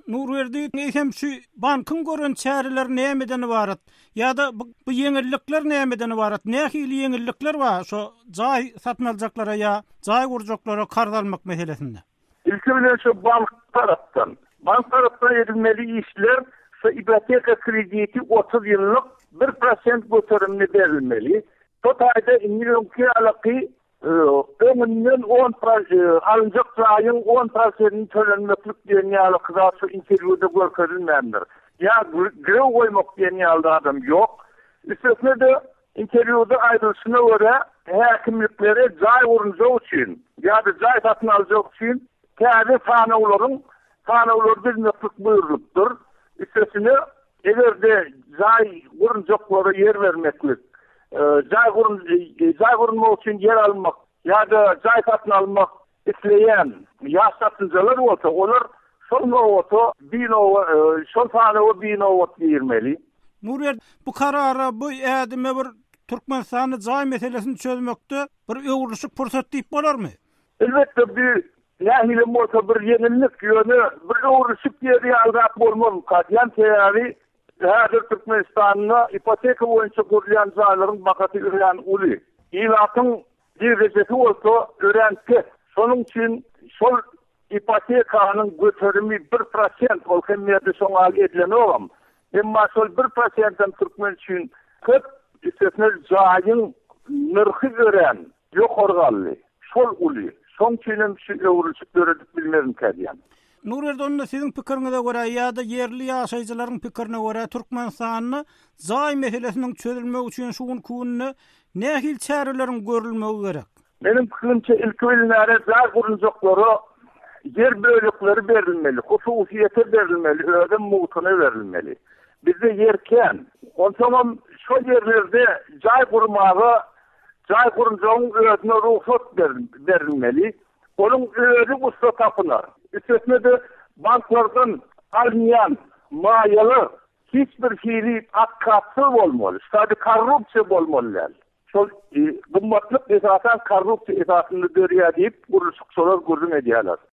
Nurwerdi hem şu bankın görün çareler nämeden ibaret ya da bu ýeňillikler nämeden ibaret? Nähili ýeňillikler bar şo jaý satyn aljaklara ya jaý gurjaklara karz almak meselesinde? İlki bilen şu bank tarapdan edilmeli işler şu ipoteka krediti 30 ýyllyk 1% göterimli berilmeli. Totalde milyon alaky öňünden 10% alıncak jaýyň 10% tölenmeklik diýen ýaly şu interwýuda görkezilmändir. Ya grew goýmak diýen ýaly adam ýok. Üstesine de interwýuda aýdylyşyna görä häkimliklere jaý urunjak üçin ýa-da jaý satyn aljak üçin täze tanawlar bilmeklik buyrulupdyr. Üstesine egerde jaý urunjaklary yer vermeklik jaý gurulmak üçin yer almak ýa-da jaý satyn almak isleýän ýaş satynjalar bolsa, olar şol bino diýilmeli. Nurwer, bu karara bu ädime bir Türkmenistany jaý meselesini çözmekde bir öwrüşik pursat diýip bolarmy? Elbetde bir nähili bolsa bir ýeňillik ýöne bir öwrüşik diýip alrak bolmaly. Kadyan teýari häzir Türkmenistanyna ipoteka boýunça görülen jaýlaryň bakaty ören uly. Ýylatyň derecesi bolsa örenki. Şonuň üçin şol ipotekaның göterimi 1% ol hemmiyeti soňa edilen olam. Emma şol 1%-den Türkmen üçin köp üstesine jaýyň nyrhy gören ýokargaly. Şol uly. Şoň üçin şu öwrüşikleri bilmerim kädiýän. Nurwerdi, sizin pikiriňize görä ýa-da yerli ýaşaýjylaryň pikirine görä Türkmenistanyny jaý meselesiniň çözülmegi üçin şuň kunny nähili çareleriň görülmegi gerek? Benim pikirimçe ilki bilinäre jaý guruljaklary yer bölükleri verilmeli, hususiyete verilmeli, ödem muğtuna verilmeli. Bizde yerken, o zaman şu yerlerde jaý gurmagy, jaý guruljagyň özüne ruhsat verilmeli. Onun ödü usta tapınar. Üstesine de banklardan alınyan maýaly hiçbir fiili akkatsız bolmaly. Sady korrupsiýa bolmalylar. Şol gymmatlyk esasen korrupsiýa esasyny dörýä diýip gurulşykçylar gurrun edýärler.